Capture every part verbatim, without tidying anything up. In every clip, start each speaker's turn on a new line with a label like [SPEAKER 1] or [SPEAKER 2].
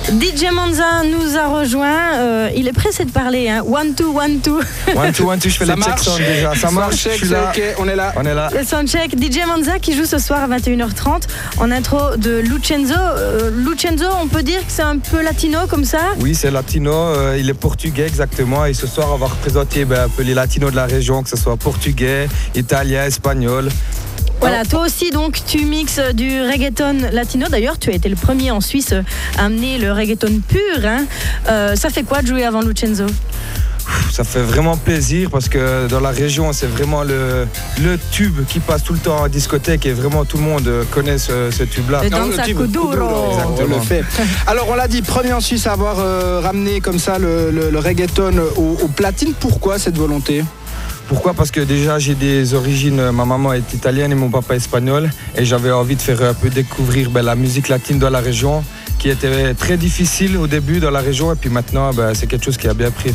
[SPEAKER 1] D J Manza nous a rejoint. Euh, il est pressé de parler. Hein. One, two, one, two.
[SPEAKER 2] One, two, one, two. Je fais
[SPEAKER 3] Ça
[SPEAKER 2] les
[SPEAKER 3] marche.
[SPEAKER 2] check sound déjà. Ça marche.
[SPEAKER 3] Soundcheck,
[SPEAKER 2] Je suis là.
[SPEAKER 3] c'est ok, on est là.
[SPEAKER 2] On est là.
[SPEAKER 1] Le soundcheck. D J Manza qui joue ce soir à vingt et une heures trente en intro de Lucenzo. Euh, Lucenzo, on peut dire que c'est un peu latino comme ça?
[SPEAKER 2] Oui, c'est latino. Euh, il est portugais exactement. Et ce soir, on va représenter ben, un peu les latinos de la région, que ce soit portugais, italien, espagnol.
[SPEAKER 1] Voilà, toi aussi donc tu mixes du reggaeton latino. D'ailleurs, tu as été le premier en Suisse à amener le reggaeton pur. Hein. Euh, ça fait quoi de jouer avant Lucenzo?
[SPEAKER 2] Ça fait vraiment plaisir parce que dans la région, c'est vraiment le, le tube qui passe tout le temps en discothèque et vraiment tout le monde connaît ce, ce tube-là.
[SPEAKER 1] Le
[SPEAKER 3] Non,
[SPEAKER 1] Danza
[SPEAKER 3] le tube
[SPEAKER 1] Kuduro.
[SPEAKER 3] Kuduro,
[SPEAKER 2] Exactement.
[SPEAKER 3] on le fait. Alors on l'a dit, premier en Suisse à avoir euh, ramené comme ça le, le, le reggaeton au, au platine. Pourquoi cette volonté?
[SPEAKER 2] Pourquoi? Parce que déjà j'ai des origines, ma maman est italienne et mon papa espagnol et j'avais envie de faire un peu découvrir ben, la musique latine dans la région qui était très difficile au début dans la région et puis maintenant ben, c'est quelque chose qui a bien pris.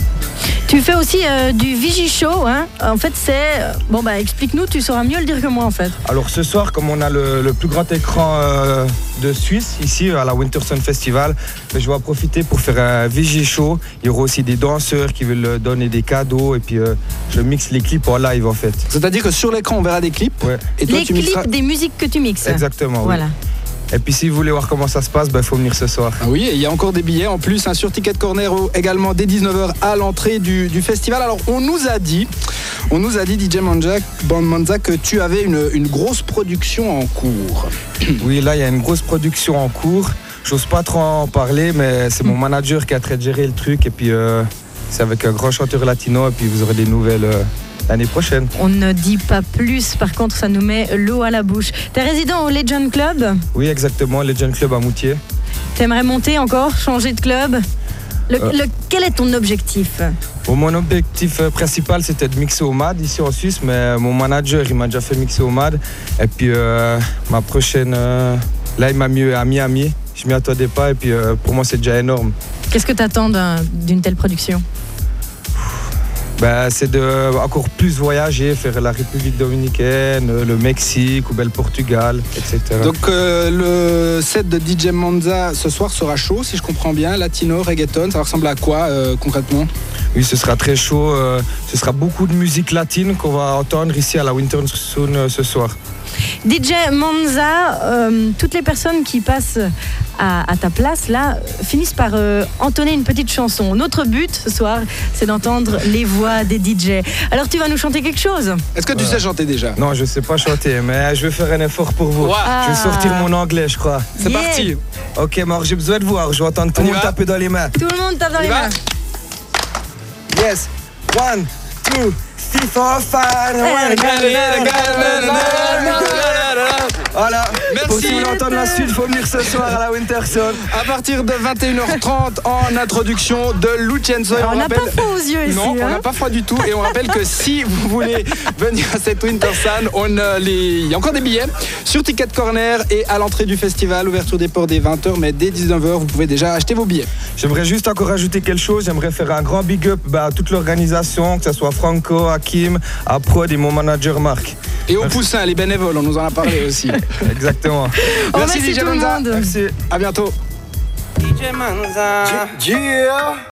[SPEAKER 1] Tu fais aussi euh, du Vigi Show, hein. En fait, c'est... Bon, bah, explique-nous, tu sauras mieux le dire que moi, en fait.
[SPEAKER 2] Alors ce soir, comme on a le, le plus grand écran euh, de Suisse, ici, à la Wintersun Festival, ben, je vais en profiter pour faire un Vigi Show. Il y aura aussi des danseurs qui veulent donner des cadeaux et puis euh, je mixe les clips en live, en fait.
[SPEAKER 3] C'est-à-dire que sur l'écran, on verra des clips.
[SPEAKER 2] Ouais.
[SPEAKER 3] Et toi,
[SPEAKER 1] Les
[SPEAKER 3] tu
[SPEAKER 1] clips
[SPEAKER 3] mixeras...
[SPEAKER 1] des musiques que tu mixes.
[SPEAKER 2] Exactement, oui.
[SPEAKER 1] Voilà.
[SPEAKER 2] Et puis si vous voulez voir comment ça se passe, il ben, faut venir ce soir.
[SPEAKER 3] Ah oui, et il y a encore des billets en plus hein, sur Ticket Corner également dès dix-neuf heures à l'entrée du, du festival. Alors on nous a dit, on nous a dit D J Manza, Manza que tu avais une, une grosse production en cours.
[SPEAKER 2] Oui, là, il y a une grosse production en cours. J'ose pas trop en parler, mais c'est mon manager qui a très géré le truc. Et puis, euh, c'est avec un grand chanteur latino. Et puis, vous aurez des nouvelles euh, l'année prochaine.
[SPEAKER 1] On ne dit pas plus, par contre, ça nous met l'eau à la bouche. T'es résident au Legend Club?
[SPEAKER 2] Oui, exactement, Legend Club à Moutier.
[SPEAKER 1] T'aimerais monter encore, changer de club? le,
[SPEAKER 2] Euh.
[SPEAKER 1] le, Quel est ton objectif?
[SPEAKER 2] Bon, mon objectif euh, principal, c'était de mixer au M A D ici en Suisse. Mais mon manager, il m'a déjà fait mixer au M A D. Et puis, euh, ma prochaine... euh, là, il m'a mis à Miami. Je m'y attendais pas. Et puis, euh, pour moi, c'est déjà énorme.
[SPEAKER 1] Qu'est-ce que t'attends d'un- d'une telle production?
[SPEAKER 2] Ben, c'est de encore plus voyager, faire la République dominicaine, le Mexique ou ben, le Portugal, et cetera.
[SPEAKER 3] Donc euh, le set de D J Manza ce soir sera chaud, si je comprends bien, latino, reggaeton, ça ressemble à quoi euh, concrètement?
[SPEAKER 2] Oui, ce sera très chaud. euh, ce sera beaucoup de musique latine qu'on va entendre ici à la Wintersun euh, ce soir.
[SPEAKER 1] D J Manza, euh, toutes les personnes qui passent à, à ta place là finissent par euh, entonner une petite chanson. Notre but ce soir, c'est d'entendre les voix des D J. Alors tu vas nous chanter quelque chose?
[SPEAKER 3] Est-ce que tu sais chanter déjà?
[SPEAKER 2] Non, je sais pas chanter, mais je vais faire un effort pour vous.
[SPEAKER 3] Wow.
[SPEAKER 2] Je vais sortir mon anglais, je crois.
[SPEAKER 3] C'est
[SPEAKER 1] Yeah.
[SPEAKER 3] parti.
[SPEAKER 2] Ok, Marc, j'ai besoin de voir. Je vais entendre tout
[SPEAKER 3] On
[SPEAKER 2] le
[SPEAKER 3] y
[SPEAKER 2] monde
[SPEAKER 3] va.
[SPEAKER 2] taper dans les mains.
[SPEAKER 1] Tout le monde tape dans
[SPEAKER 3] On y
[SPEAKER 1] les
[SPEAKER 3] va.
[SPEAKER 1] mains.
[SPEAKER 2] Yes. One, two, three, four, five. Voilà.
[SPEAKER 3] Merci.
[SPEAKER 2] Pour si vous voulez entendre la suite, il faut venir ce soir à la Wintersun.
[SPEAKER 3] À partir de vingt et une heures trente en introduction de Lucenzo.
[SPEAKER 1] Alors, on n'a pas froid aux yeux ici.
[SPEAKER 3] Non, on
[SPEAKER 1] hein.
[SPEAKER 3] n'a pas froid du tout. Et on rappelle que si vous voulez venir à cette Wintersun, on a les... il y a encore des billets sur Ticket Corner et à l'entrée du festival. Ouverture des ports dès vingt heures, mais dès dix-neuf heures, vous pouvez déjà acheter vos billets.
[SPEAKER 2] J'aimerais juste encore ajouter quelque chose. J'aimerais faire un grand big up bah, à toute l'organisation, que ce soit Franco, Hakim, à Prod et mon manager Marc.
[SPEAKER 3] Et au Poussin, les bénévoles, on nous en a parlé aussi.
[SPEAKER 2] Exactement.
[SPEAKER 1] On
[SPEAKER 3] Merci
[SPEAKER 1] remercie
[SPEAKER 3] D J
[SPEAKER 1] tout le
[SPEAKER 3] Manza.
[SPEAKER 1] monde.
[SPEAKER 2] Merci.
[SPEAKER 3] À bientôt.
[SPEAKER 2] D J Manza.
[SPEAKER 3] Yeah.